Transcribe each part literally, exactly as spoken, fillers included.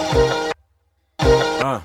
Uh.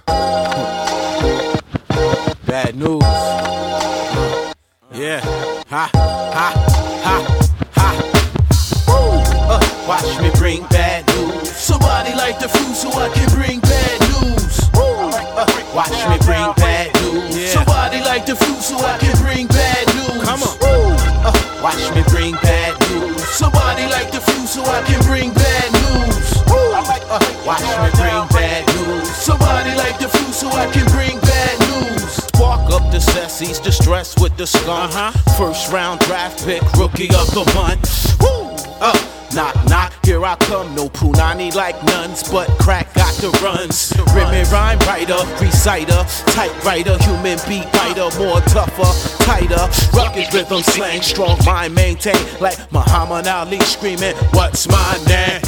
Bad news. Uh. Yeah. Ha, ha, ha, ha. Woo. Uh. Watch me bring bad news. Somebody like the flu so I can bring bad news. Uh. Watch me bring bad news. Yeah. Somebody like the flu so I can bring bad news. Come on. Uh. Watch me bring bad news. Somebody like the flu so I can bring bad news. Uh. Watch me bring bad news. Somebody like the flu so I can bring bad news. Spark up the Cessies, the stress with the skunk. Uh-huh. First round draft pick, rookie of the month. Woo! Uh, knock, knock, here I come. No punani like nuns, but crack got the runs. Rhyme and rhyme writer, reciter, typewriter, human beat writer, more tougher, tighter. Rugged rhythm slang, strong mind maintain. Like Muhammad Ali screaming, what's my name?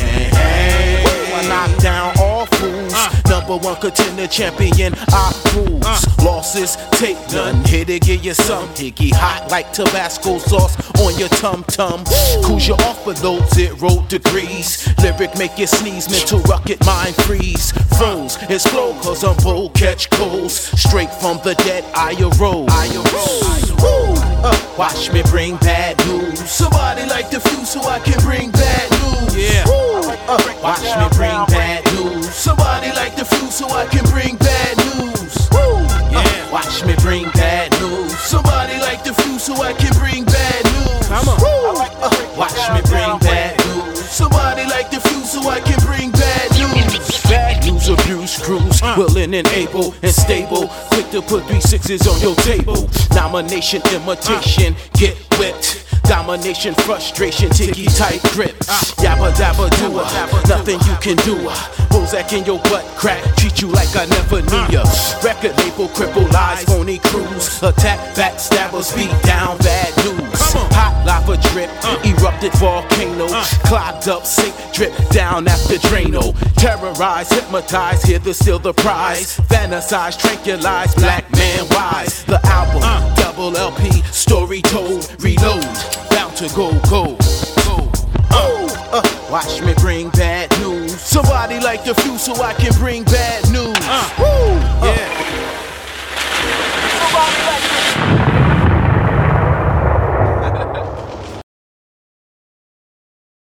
I knock down all fools. Uh, Number one contender champion, I fools. Uh, Losses, take none. Here to give you some hickey hot like Tabasco sauce on your tum tum. Cruise you off below zero degrees. Lyric make you sneeze, mental rocket mind freeze. Froze, it's flow cause I'm bold, catch colds. Straight from the dead, I arose. I arose. Woo. Uh, watch me bring bad news. Somebody like the flu so I can bring bad news. Yeah. Uh, watch me bring bad news. Somebody like the flu so I can bring bad news. Yeah. Uh, watch me bring bad news. Somebody like the flu so I can bring bad news. Come on. Uh, watch me bring bad news. Somebody like the flu so I can bring bad news. Bad news, abuse, cruise, uh. willing and able and stable. Quick to put three sixes on your table. Nomination, imitation, uh. get whipped. Domination, frustration, ticky tight grip. Yabba dabba doer, nothing you can do. Bozak in your butt crack, treat you like I never knew ya. Record label, cripple lies, phony crews. Attack, backstabbers, beat down, bad news. Hot lava drip, erupted volcano. Clogged up sink, drip down after Drano. Terrorize, hypnotize, here to steal the prize. Fantasize, tranquilize, black man wise. The album, double L P, story told, reload. Bound to go, go, go. Uh, uh, watch me bring bad news. Somebody like the flu so I can bring bad news. Uh, Woo, uh. Yeah. Somebody like